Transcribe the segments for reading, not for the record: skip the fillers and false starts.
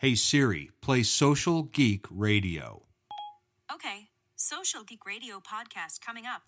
Hey Siri, play Social Geek Radio. Okay, Social Geek Radio podcast coming up.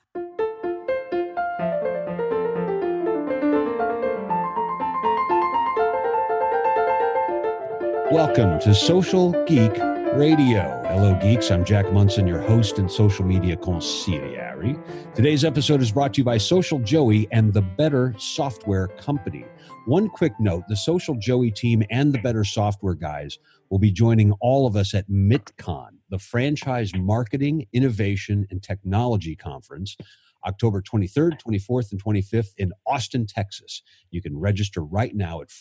Welcome to Social Geek Radio. Hello, geeks. I'm Jack Munson, your host and social media consigliere. Today's episode is brought to you by Social Joey and the Better Software Company. One quick note, the Social Joey team and the Better Software guys will be joining all of us at MITCon, the Franchise Marketing, Innovation, and Technology Conference, October 23rd, 24th, and 25th in Austin, Texas. You can register right now at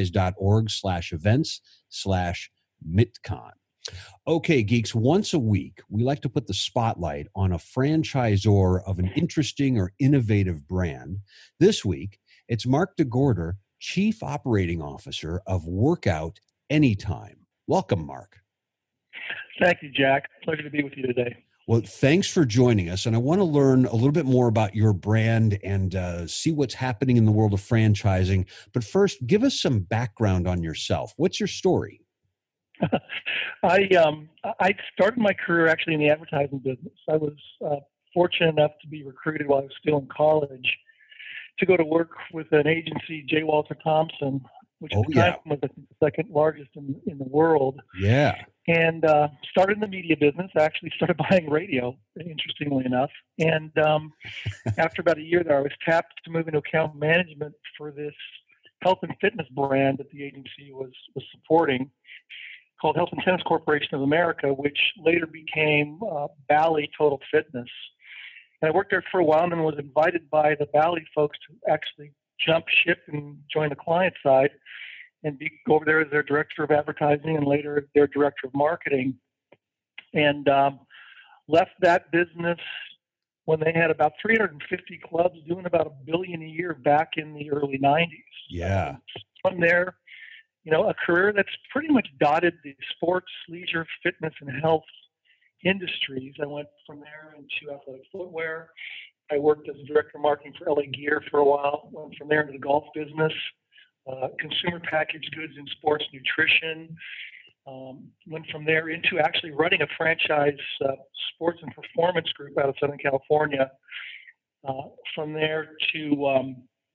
franchise.org/events/MITCon. Okay, geeks, once a week, we like to put the spotlight on a franchisor of an interesting or innovative brand. This week, it's Mark DeGorder, Chief Operating Officer of Workout Anytime. Welcome, Mark. Thank you, Jack. Pleasure to be with you today. Well, thanks for joining us. And I want to learn a little bit more about your brand and see what's happening in the world of franchising. But first, give us some background on yourself. What's your story? I started my career actually in the advertising business. I was fortunate enough to be recruited while I was still in college to go to work with an agency, J. Walter Thompson, which at the time was the second largest in the world. Yeah. And started in the media business. I actually started buying radio, interestingly enough. And after about a year there, I was tapped to move into account management for this health and fitness brand that the agency was supporting, called Health and Tennis Corporation of America, which later became Bally Total Fitness. And I worked there for a while and then was invited by the Bally folks to actually jump ship and join the client side and go over there as their director of advertising and later their director of marketing. And left that business when they had about 350 clubs doing about $1 billion a year back in the early 90s. Yeah. From there, a career that's pretty much dotted the sports, leisure, fitness, and health industries. I went from there into athletic footwear. I worked as a director of marketing for LA Gear for a while. Went from there into the golf business, consumer packaged goods and sports nutrition. Went from there into actually running a franchise sports and performance group out of Southern California. From there to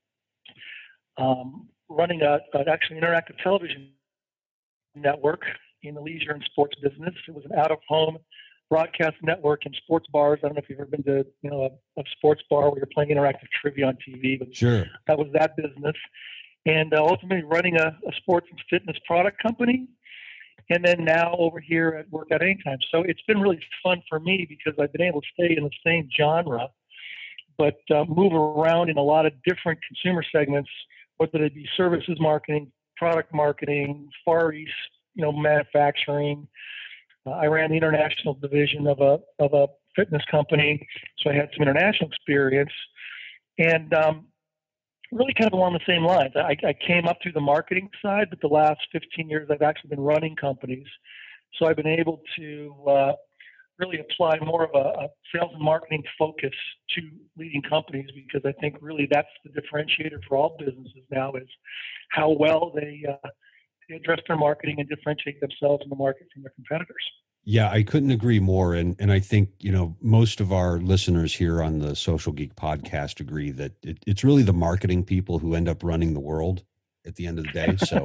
running actually interactive television network in the leisure and sports business. It was an out-of-home broadcast network in sports bars. I don't know if you've ever been to a sports bar where you're playing interactive trivia on TV, but sure, that was that business. And ultimately running a sports and fitness product company. And then now over here at Workout Anytime. So it's been really fun for me because I've been able to stay in the same genre, but move around in a lot of different consumer segments, whether they be services marketing, product marketing, Far East, manufacturing. I ran the international division of a fitness company, so I had some international experience, and really kind of along the same lines. I came up through the marketing side, but the last 15 years I've actually been running companies, so I've been able to really apply more of a sales and marketing focus to leading companies, because I think really that's the differentiator for all businesses now is how well they address their marketing and differentiate themselves in the market from their competitors. Yeah, I couldn't agree more. And I think, most of our listeners here on the Social Geek podcast agree that it's really the marketing people who end up running the world at the end of the day. So,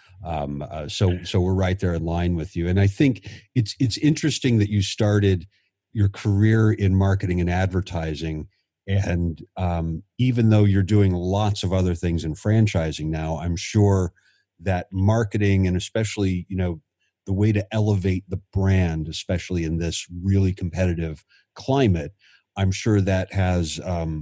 so we're right there in line with you. And I think it's interesting that you started your career in marketing and advertising. And even though you're doing lots of other things in franchising now, I'm sure that marketing and especially, the way to elevate the brand, especially in this really competitive climate, I'm sure that has a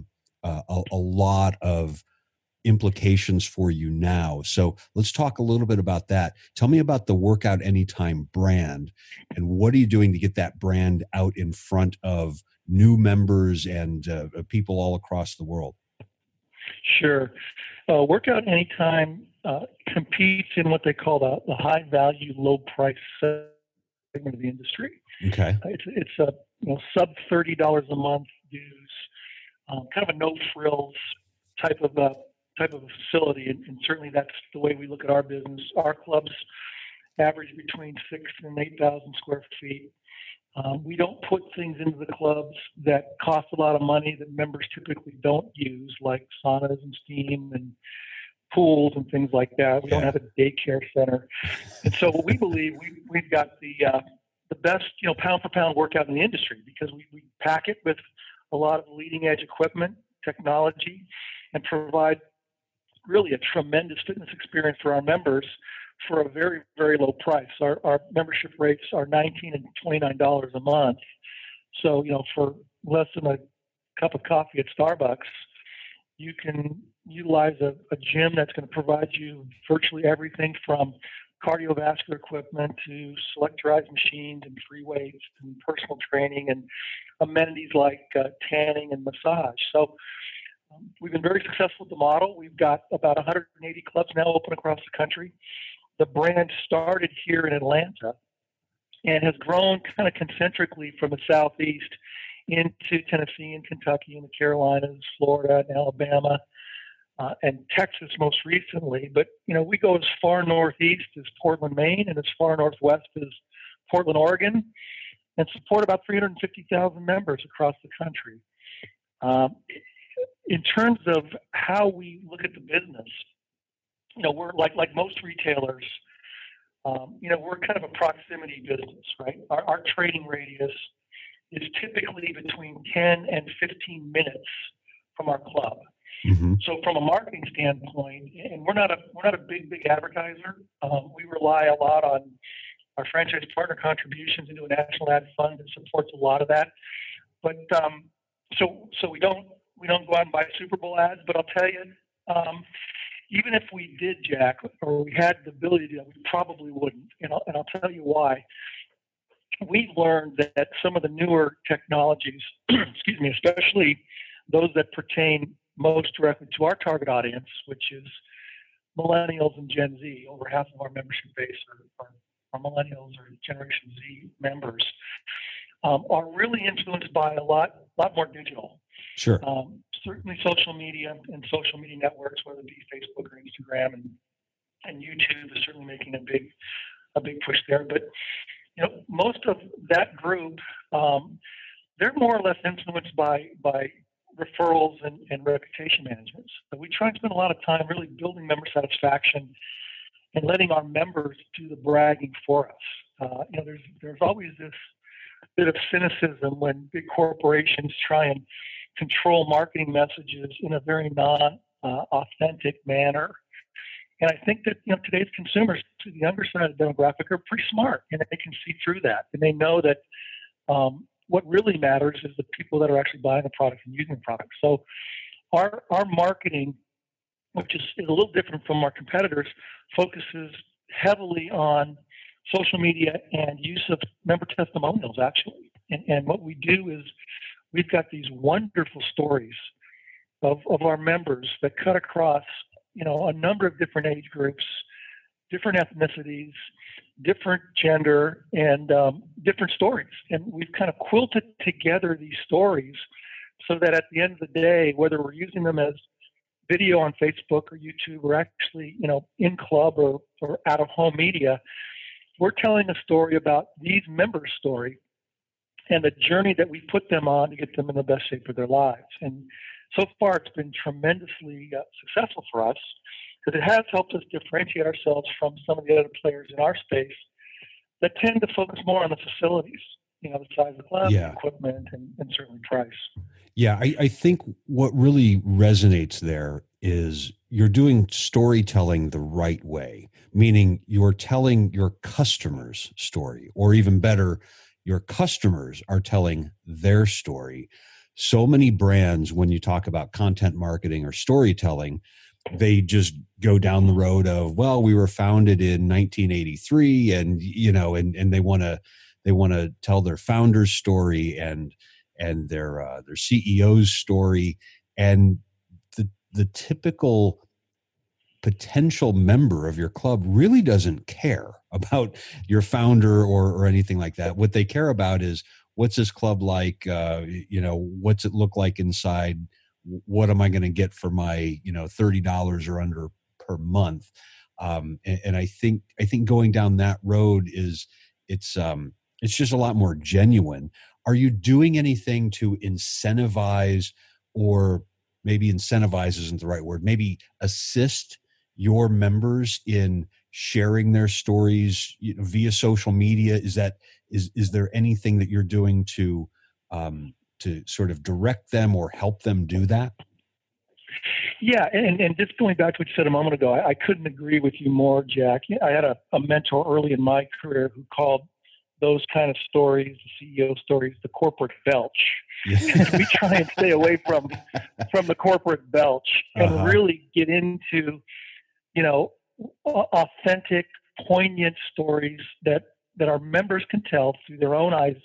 lot of implications for you now. So let's talk a little bit about that. Tell me about the Workout Anytime brand and what are you doing to get that brand out in front of new members and people all across the world? Sure. Workout Anytime competes in what they call the high value, low price segment of the industry. Okay. It's a sub $30 a month dues, kind of a no frills type of a facility, and certainly that's the way we look at our business. Our clubs average between 6,000 and 8,000 square feet. We don't put things into the clubs that cost a lot of money that members typically don't use, like saunas and steam and pools and things like that. We don't have a daycare center. And so what we believe, we've got the best, pound for pound workout in the industry, because we pack it with a lot of leading edge equipment, technology, and provide really a tremendous fitness experience for our members for a very, very low price. Our membership rates are $19 and $29 a month. So, for less than a cup of coffee at Starbucks, you can utilize a gym that's going to provide you virtually everything from cardiovascular equipment to selectorized machines and free weights and personal training and amenities like tanning and massage. So we've been very successful with the model. We've got about 180 clubs now open across the country. The brand started here in Atlanta and has grown kind of concentrically from the Southeast into Tennessee and Kentucky and the Carolinas, Florida and Alabama, and Texas most recently. But, we go as far northeast as Portland, Maine, and as far northwest as Portland, Oregon, and support about 350,000 members across the country. In terms of how we look at the business, we're like most retailers, we're kind of a proximity business, right? Our trading radius is typically between 10 and 15 minutes from our club. Mm-hmm. So from a marketing standpoint, and we're not a big advertiser. We rely a lot on our franchise partner contributions into a national ad fund that supports a lot of that. But so we don't go out and buy Super Bowl ads. But I'll tell you, even if we did, Jack, or we had the ability to do that, we probably wouldn't. And I'll tell you why. We've learned that some of the newer technologies, excuse me, especially those that pertain most directly to our target audience, which is millennials and Gen Z. Over half of our membership base are millennials or Generation Z members, are really influenced by a lot more digital. Sure. Certainly social media and social media networks, whether it be Facebook or Instagram, and YouTube is certainly making a big push there. But most of that group, they're more or less influenced by referrals and reputation management. So we try and spend a lot of time really building member satisfaction and letting our members do the bragging for us. There's always this bit of cynicism when big corporations try and control marketing messages in a very non-authentic manner. And I think that today's consumers, to the younger side of the demographic, are pretty smart, and they can see through that, and they know that what really matters is the people that are actually buying the product and using the product. So our marketing, which is a little different from our competitors, focuses heavily on social media and use of member testimonials, actually. And what we do is we've got these wonderful stories of our members that cut across a number of different age groups, different ethnicities, different gender, and different stories. And we've kind of quilted together these stories so that at the end of the day, whether we're using them as video on Facebook or YouTube or actually, in club or out of home media, we're telling a story about these members' story and the journey that we put them on to get them in the best shape of their lives. And so far, it's been tremendously successful for us, because it has helped us differentiate ourselves from some of the other players in our space that tend to focus more on the facilities, the size of the club, equipment, and certainly price. Yeah, I think what really resonates there is you're doing storytelling the right way, meaning you're telling your customers' story, or even better, your customers are telling their story. So many brands, when you talk about content marketing or storytelling, they just go down the road of, well, we were founded in 1983, and and they want to tell their founder's story and their CEO's story, and the typical potential member of your club really doesn't care about your founder or anything like that. What they care about is, what's this club like? What's it look like inside? What am I going to get for my $30 or under per month? And I think going down that road it's just a lot more genuine. Are you doing anything to incentivize, or maybe incentivize isn't the right word, maybe assist your members in sharing their stories, via social media? Is there anything that you're doing to sort of direct them or help them do that? Yeah, and just going back to what you said a moment ago, I couldn't agree with you more, Jack. I had a mentor early in my career who called those kind of stories, the CEO stories, the corporate belch. Yeah. We try and stay away from the corporate belch and really get into, authentic, poignant stories that our members can tell through their own eyes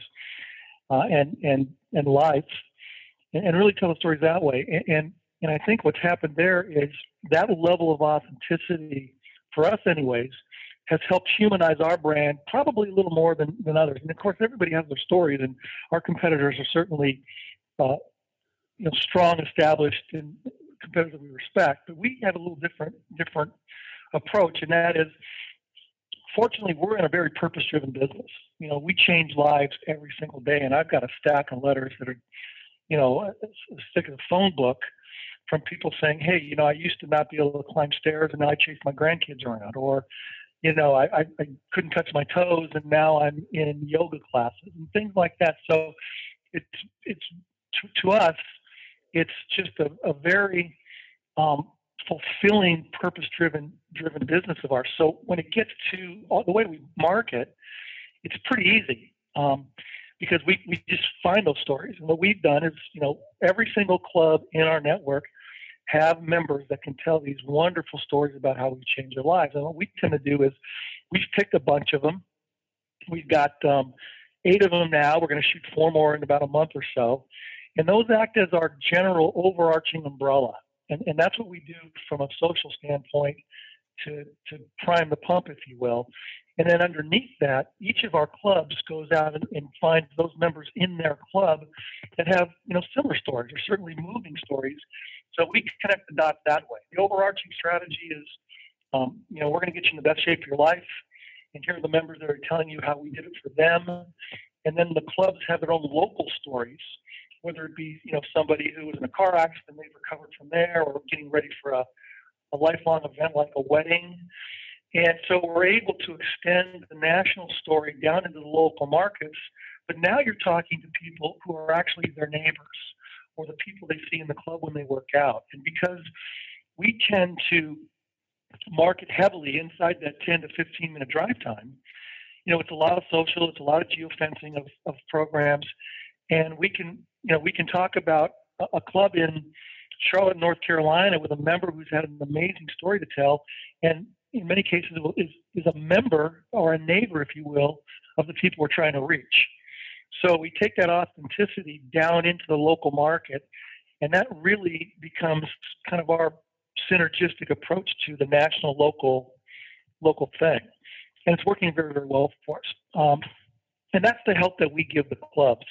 and life, and really tell the stories that way. And I think what's happened there is that level of authenticity, for us anyways, has helped humanize our brand probably a little more than others. And of course, everybody has their stories, and our competitors are certainly strong, established, and competitors that we respect. But we have a little different approach, and that is, fortunately, we're in a very purpose-driven business. We change lives every single day, and I've got a stack of letters that are, as thick as a phone book, from people saying, hey, I used to not be able to climb stairs, and now I chase my grandkids around. Or, I couldn't touch my toes, and now I'm in yoga classes and things like that. So it's to us, it's just a very fulfilling, purpose-driven business of ours. So when it gets to the way we market, it's pretty easy. Because we just find those stories. And what we've done is, every single club in our network have members that can tell these wonderful stories about how we change their lives. And what we tend to do is we've picked a bunch of them. We've got 8 of them now. We're going to shoot 4 more in about a month or so. And those act as our general overarching umbrella. And that's what we do from a social standpoint to prime the pump, if you will. And then underneath that, each of our clubs goes out and finds those members in their club that have, similar stories, or certainly moving stories. So we connect the dots that way. The overarching strategy is, we're going to get you in the best shape of your life. And here are the members that are telling you how we did it for them. And then the clubs have their own local stories, whether it be, somebody who was in a car accident, they've recovered from there, or getting ready for a lifelong event like a wedding. And so we're able to extend the national story down into the local markets. But now you're talking to people who are actually their neighbors, or the people they see in the club when they work out. And because we tend to market heavily inside that 10 to 15 minute drive time, it's a lot of social, it's a lot of geofencing of programs. And we can talk about a club in Charlotte, North Carolina, with a member who's had an amazing story to tell, and in many cases is a member or a neighbor, if you will, of the people we're trying to reach. So we take that authenticity down into the local market, and that really becomes kind of our synergistic approach to the national local thing. And it's working very, very well for us. And that's the help that we give the clubs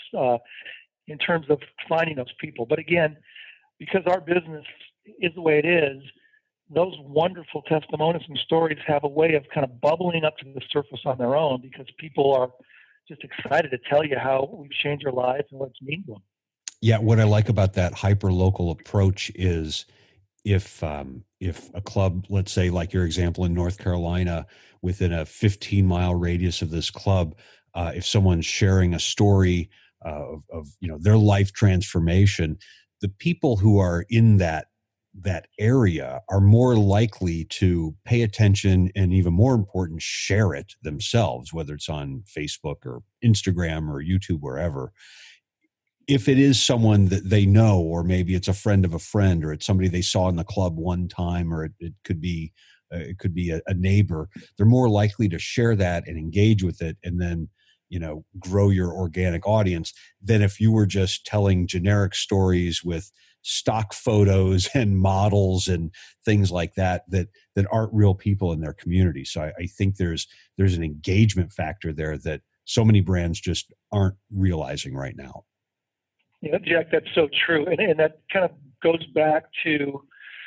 in terms of finding those people. But again, because our business is the way it is, those wonderful testimonials and stories have a way of kind of bubbling up to the surface on their own, because people are just excited to tell you how we've changed their lives and what it's mean to them. Yeah, what I like about that hyper-local approach is if a club, let's say like your example in North Carolina, within a 15-mile radius of this club, if someone's sharing a story of their life transformation, the people who are in that area are more likely to pay attention, and even more important, share it themselves, whether it's on Facebook or Instagram or YouTube, wherever. If it is someone that they know, or maybe it's a friend of a friend, or it's somebody they saw in the club one time, or it could be a neighbor, they're more likely to share that and engage with it, and then grow your organic audience, than if you were just telling generic stories with stock photos and models and things like that aren't real people in their community. So I think there's an engagement factor there that so many brands just aren't realizing right now. Yeah, Jack, that's so true. And that kind of goes back to,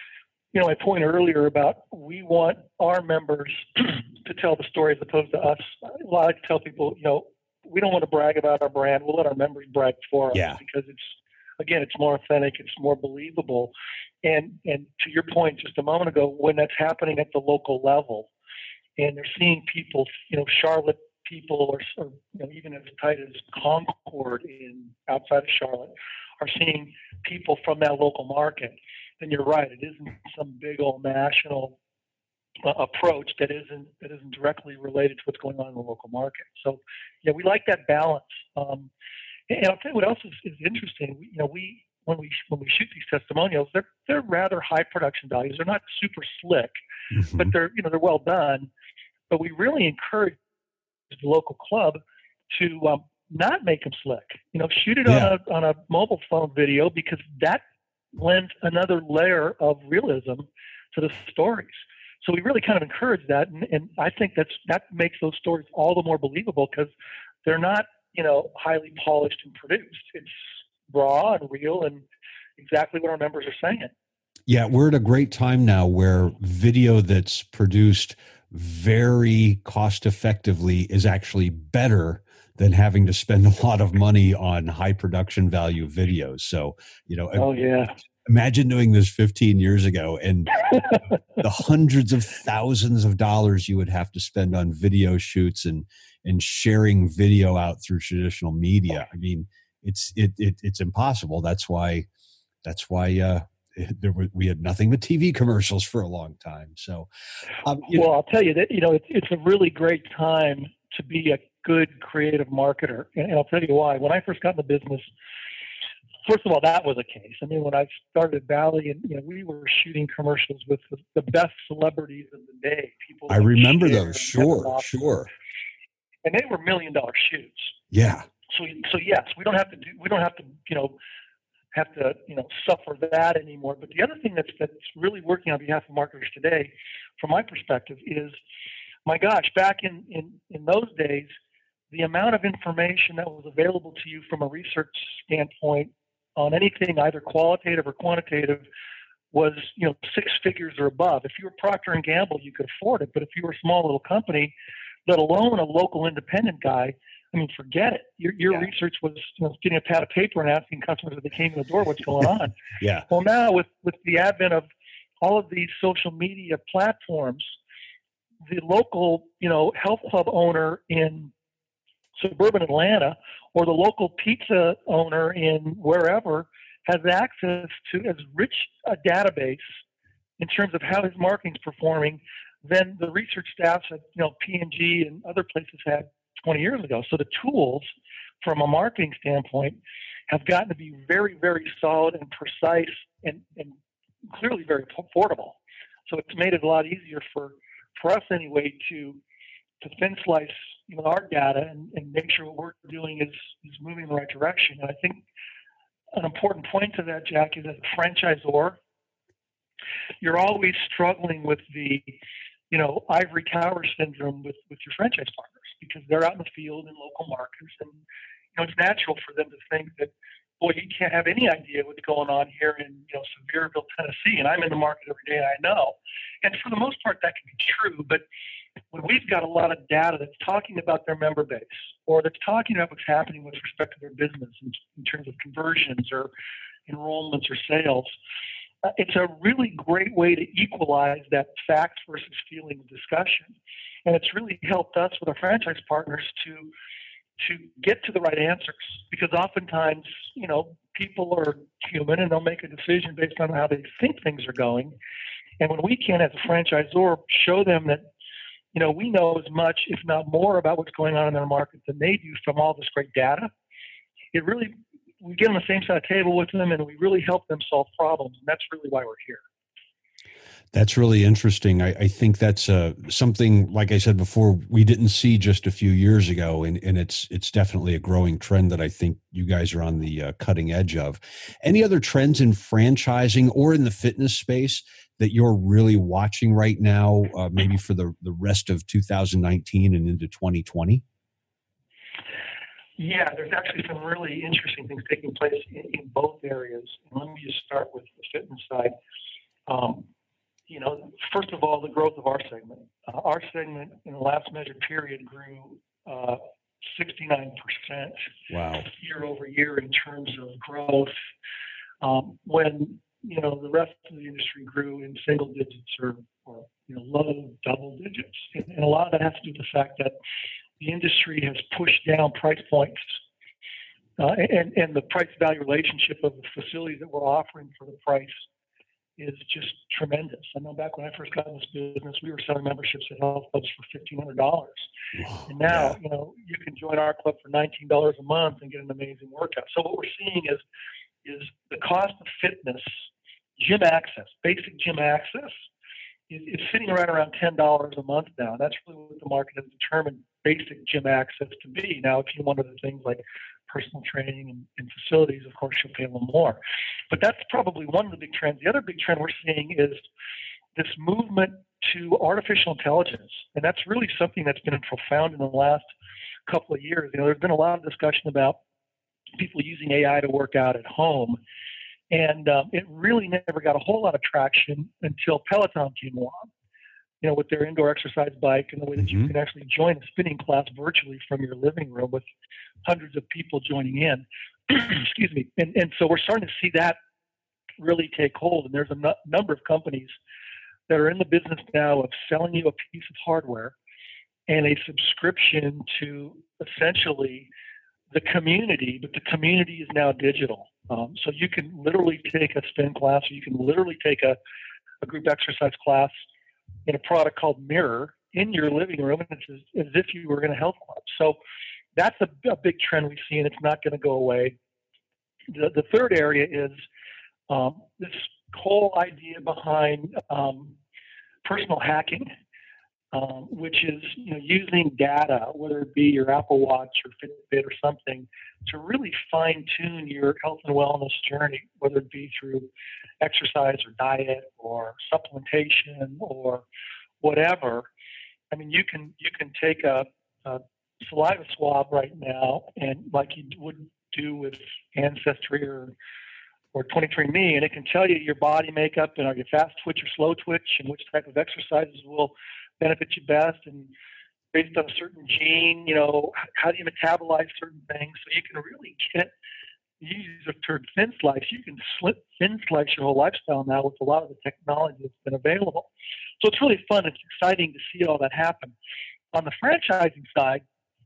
my point earlier about we want our members to tell the story as opposed to us. Well, I like to tell people, we don't want to brag about our brand. We'll let our members brag for us Yeah. because it's more authentic, it's more believable. And to your point just a moment ago, when that's happening at the local level and they're seeing people, Charlotte people or even as tight as Concord outside of Charlotte are seeing people from that local market, then you're right. It isn't some big old national approach that isn't directly related to what's going on in the local market. So, yeah, we like that balance. And I'll tell you what else is interesting. When we shoot these testimonials, they're rather high production values. They're not super slick, but they're well done. But we really encourage the local club to not make them slick. Shoot it on a mobile phone video because that lends another layer of realism to the stories. So we really kind of encourage that, and I think that makes those stories all the more believable because they're not highly polished and produced. It's raw and real and exactly what our members are saying. Yeah, we're at a great time now where video that's produced very cost effectively is actually better than having to spend a lot of money on high production value videos. So, oh yeah, imagine doing this 15 years ago and the hundreds of thousands of dollars you would have to spend on video shoots and sharing video out through traditional media. I mean, it's impossible. That's why we had nothing but TV commercials for a long time. So, I'll tell you that it's a really great time to be a good creative marketer, and I'll tell you why. When I first got in the business, first of all, that was a case. I mean, when I started Valley, and we were shooting commercials with the best celebrities of the day. People. I remember those. Sure. And they were $1 million shoots. Yeah. So yes, we don't have to suffer that anymore. But the other thing that's really working on behalf of marketers today, from my perspective, is, my gosh, back in those days, the amount of information that was available to you from a research standpoint on anything, either qualitative or quantitative, was six figures or above. If you were Procter and Gamble, you could afford it. But if you were a small little company, let alone a local independent guy, I mean, forget it. Your research was getting a pad of paper and asking customers as they came in the door what's going on. Yeah. Well, now with the advent of all of these social media platforms, the local health club owner in suburban Atlanta or the local pizza owner in wherever has access to as rich a database in terms of how his marketing's performing than the research staffs at P&G and other places had 20 years ago. So the tools from a marketing standpoint have gotten to be very, very solid and precise and clearly very affordable. So it's made it a lot easier for us anyway to thin slice our data and make sure what we're doing is moving in the right direction. And I think an important point to that, Jack, is as a franchisor, you're always struggling with the ivory tower syndrome with your franchise partners because they're out in the field in local markets, and it's natural for them to think that, boy, you can't have any idea what's going on here in Sevierville, Tennessee, and I'm in the market every day and I know. And for the most part, that can be true, but when we've got a lot of data that's talking about their member base or that's talking about what's happening with respect to their business in terms of conversions or enrollments or sales, it's a really great way to equalize that fact versus feeling discussion. And it's really helped us with our franchise partners to get to the right answers, because oftentimes, people are human and they'll make a decision based on how they think things are going. And when we can, as a franchisor, show them that, we know as much, if not more, about what's going on in their market than they do from all this great data, we get on the same side of the table with them and we really help them solve problems. And that's really why we're here. That's really interesting. I think that's something, like I said before, we didn't see just a few years ago, and it's definitely a growing trend that I think you guys are on the cutting edge of. Any other trends in franchising or in the fitness space that you're really watching right now, maybe for the rest of 2019 and into 2020? Yeah, there's actually some really interesting things taking place in both areas. And let me just start with the fitness side. first of all, the growth of our segment. Our segment in the last measured period grew 69% Wow. year over year in terms of growth, when the rest of the industry grew in single digits or low double digits. And a lot of that has to do with the fact that the industry has pushed down price points, and the price value relationship of the facilities that we're offering for the price is just tremendous. I know back when I first got in this business, we were selling memberships at health clubs for $1,500. And now, you can join our club for $19 a month and get an amazing workout. So what we're seeing is the cost of fitness, gym access, basic gym access, is sitting around $10 a month now. That's really what the market has determined basic gym access to be. Now, if you want other things like personal training and facilities, of course, you'll pay a little more. But that's probably one of the big trends. The other big trend we're seeing is this movement to artificial intelligence. And that's really something that's been profound in the last couple of years. There's been a lot of discussion about people using AI to work out at home. And it really never got a whole lot of traction until Peloton came along, with their indoor exercise bike and the way that you can actually join a spinning class virtually from your living room with hundreds of people joining in. Excuse me. And so we're starting to see that really take hold. And there's a number of companies that are in the business now of selling you a piece of hardware and a subscription to essentially the community, but the community is now digital. So you can literally take a spin class, or you can literally take a group exercise class in a product called Mirror in your living room, and it's as if you were in a health club. So that's a big trend we see, and it's not going to go away. The third area is this whole idea behind personal hacking, which is using data, whether it be your Apple Watch or Fitbit or something, to really fine-tune your health and wellness journey, whether it be through exercise or diet or supplementation or whatever. I mean, you can take a saliva swab right now, and like you would do with Ancestry or 23andMe, and it can tell you your body makeup and are you fast twitch or slow twitch, and which type of exercises will benefit you best, and based on a certain gene, how do you metabolize certain things? So you can really you use the term thin slice. You can thin slice your whole lifestyle now with a lot of the technology that's been available. So it's really fun. It's exciting to see all that happen. On the franchising side,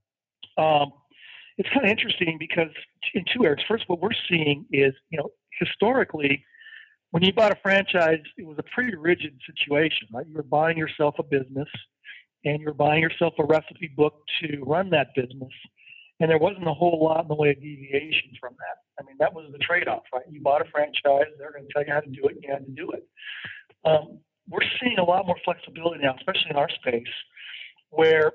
it's kind of interesting because in two areas. First, what we're seeing is, historically, when you bought a franchise, it was a pretty rigid situation, right? You were buying yourself a business, and you were buying yourself a recipe book to run that business, and there wasn't a whole lot in the way of deviation from that. I mean, that was the trade-off, right? You bought a franchise, they're going to tell you how to do it, and you had to do it. We're seeing a lot more flexibility now, especially in our space, where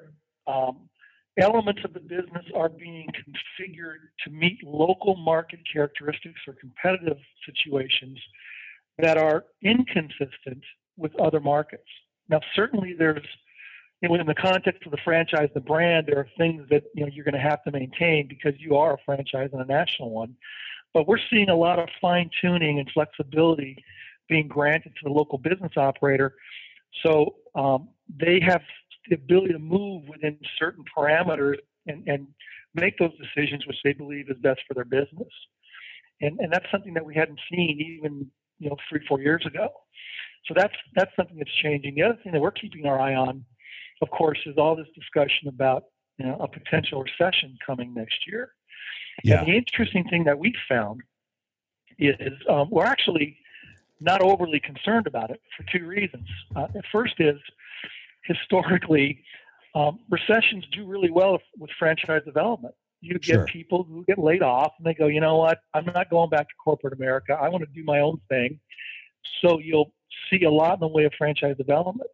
elements of the business are being configured to meet local market characteristics or competitive situations that are inconsistent with other markets. Now, certainly there's, within the context of the franchise, the brand, there are things that you're going to have to maintain because you are a franchise and a national one. But we're seeing a lot of fine-tuning and flexibility being granted to the local business operator. So they have the ability to move within certain parameters and make those decisions which they believe is best for their business. And that's something that we hadn't seen even 3-4 years ago. So that's something that's changing. The other thing that we're keeping our eye on, of course, is all this discussion about a potential recession coming next year. Yeah. And the interesting thing that we found is we're actually not overly concerned about it for two reasons. The first is, historically, recessions do really well with franchise development. You get people who get laid off and they go, you know what, I'm not going back to corporate America. I want to do my own thing. So you'll see a lot in the way of franchise development.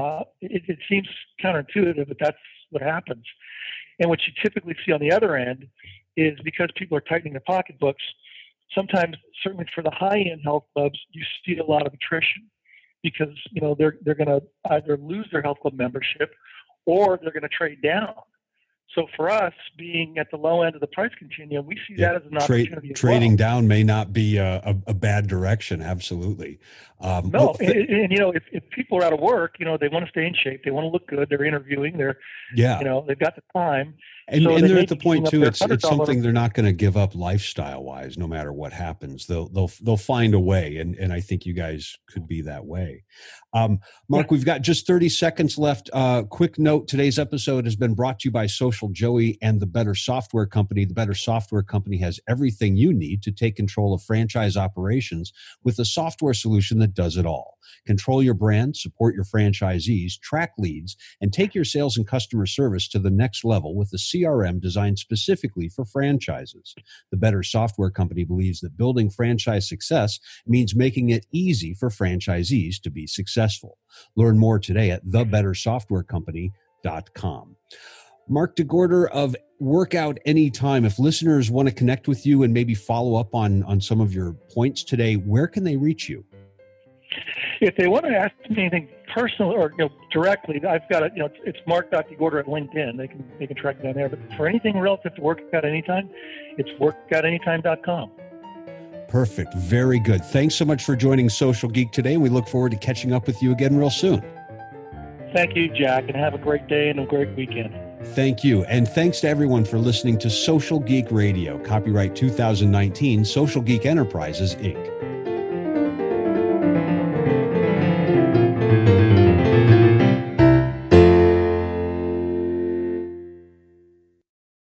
It seems counterintuitive, but that's what happens. And what you typically see on the other end is because people are tightening their pocketbooks, sometimes, certainly for the high-end health clubs, you see a lot of attrition because they're going to either lose their health club membership or they're going to trade down. So for us, being at the low end of the price continuum, we see that as an opportunity. Trading down may not be a bad direction. Absolutely. No, and if people are out of work, they want to stay in shape. They want to look good. They're interviewing. They've got the time. And so they're at the point too. It's $100 something they're not going to give up lifestyle wise, no matter what happens. They'll find a way, and I think you guys could be that way. Mark, we've got just 30 seconds left. Quick note: today's episode has been brought to you by Social Joey and the Better Software Company. The Better Software Company has everything you need to take control of franchise operations with a software solution that does it all. Control your brand, support your franchisees, track leads, and take your sales and customer service to the next level with a CRM designed specifically for franchises. The Better Software Company believes that building franchise success means making it easy for franchisees to be successful. Learn more today at thebettersoftwarecompany.com. Mark DeGorder of Workout Anytime. If listeners want to connect with you and maybe follow up on some of your points today, where can they reach you? If they want to ask me anything personal or directly, I've got it's Mark.DeGorder at LinkedIn. They can track me down there. But for anything relative to Workout Anytime, it's workoutanytime.com. Perfect. Very good. Thanks so much for joining Social Geek today. We look forward to catching up with you again real soon. Thank you, Jack, and have a great day and a great weekend. Thank you. And thanks to everyone for listening to Social Geek Radio. Copyright 2019, Social Geek Enterprises, Inc.